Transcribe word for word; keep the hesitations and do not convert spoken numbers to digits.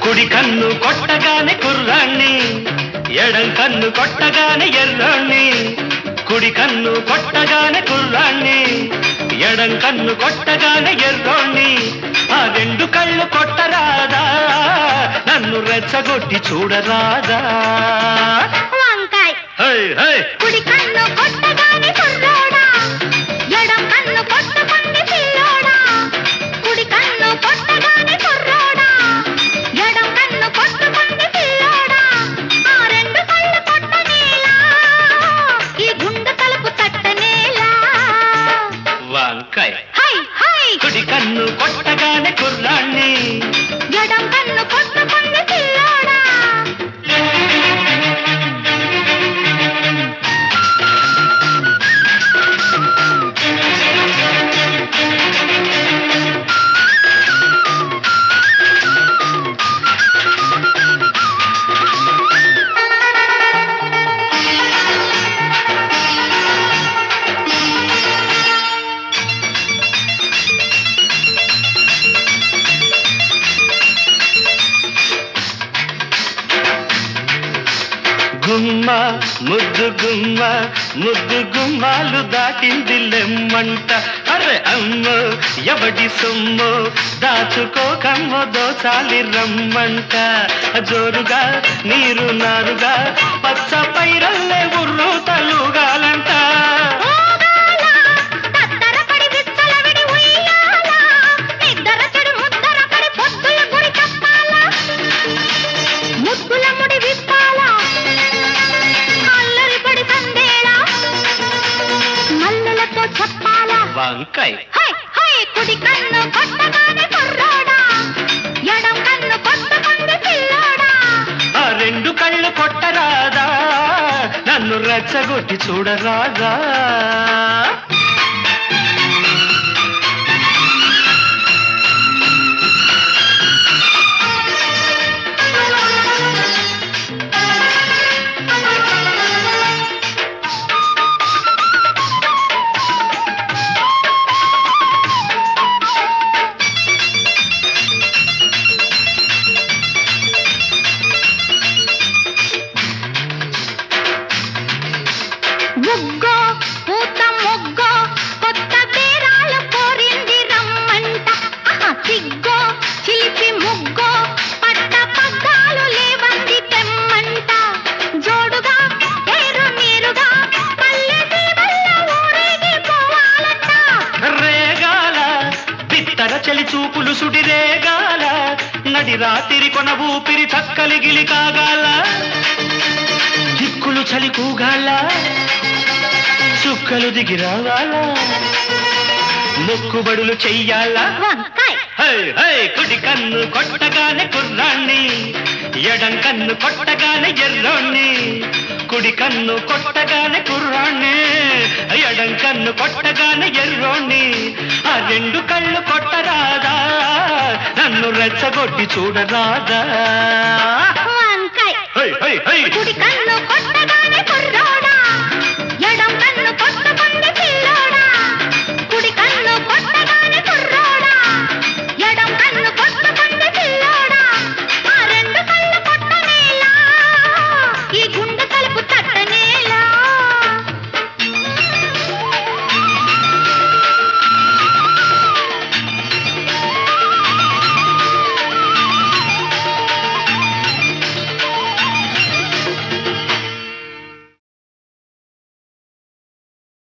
కుడి కన్ను కొట్టగానే కుర్రాణ్ణి, ఎడం కన్ను కొట్టగానే ఎర్రాణ్ణి. కుడి కన్ను కొట్టగానే కుర్రాణ్ణి, ఎడం కన్ను కొట్టగానే ఎర్రోణ్ణి. ఆ రెండు కళ్ళు కొట్టరాదా, నన్ను రెచ్చగొట్టి చూడరాదా? వంకాయ్ కుడి కన్ను కొట్టగానే కుర్రోడా, ఎడం కన్ను కొట్టకుంది పిల్లోడా. కుడి కన్ను కొట్టగానే కుర్రోడా, ఎడం కన్ను కొట్టకుంది పిల్లోడా. ఆ రెండు కళ్ళు కొట్టనేలా, ఈ గుండె తలుపు తట్టనేలా. వంకాయ్ హై హై కుడి కన్ను కొట్టగానే కుర్రాణ్ణి, ఎడం కన్ను కొట్టకుంది పిల్లోడా. గుమ్మ ముద్దు గుమ్మ ముద్దు గుమ్మాలు దాటింది లెమ్మంట. అరే అమ్మో ఎవడి సొమ్ము దాచుకోకమ్మ దోచాలి రమ్మంట. జోరుగా నీరు నారుగా పచ్చ పైరల్లే ఉర్రు తలుగాలంట. వంకాయ్ కుడి కన్ను కొట్టగానే కుర్రోడా, ఎడం కన్ను కొట్టకుంది పిల్లోడా. ఆ రెండు కళ్ళు కొట్టరాదా, నన్ను రెచ్చగొట్టి చూడరాదా? ముగ్గో పూత ముగ్గో కొత్త బేరాలు కోరింది రమ్మంట. సిగ్గో చిలిపి ముగ్గో పట్ట పగ్గాలు లేవంది తెమ్మంట. జోడుగా పేరు నీరుగా పల్లె సీమల్లో ఊరేగి పోవాలంట. రేగాల బిత్తర చలి చూపులు సుడి రేగాల, నడి రాత్రి కొన ఊపిరి చక్కలిగిలి కాగాల. దిక్కులు చలి కూగాల, చుక్కలు దిగి రావాలా, మొక్కుబడులు చెయ్యాలా. కుడి కన్ను కొట్టగానే కుర్రాణ్ణి, ఎడం కన్ను కొట్టగానే ఎర్రోణ్ణి. కుడి కన్ను కొట్టగానే కుర్రాణ్ణి, ఎడం కన్ను కొట్టగానే ఎర్రోణ్ణి. ఆ రెండు కళ్ళు కొట్టరాదా, నన్ను రెచ్చగొట్టి చూడరాదా? వంకాయ్ కుడి కన్ను కొట్టగానే కుర్రోడా,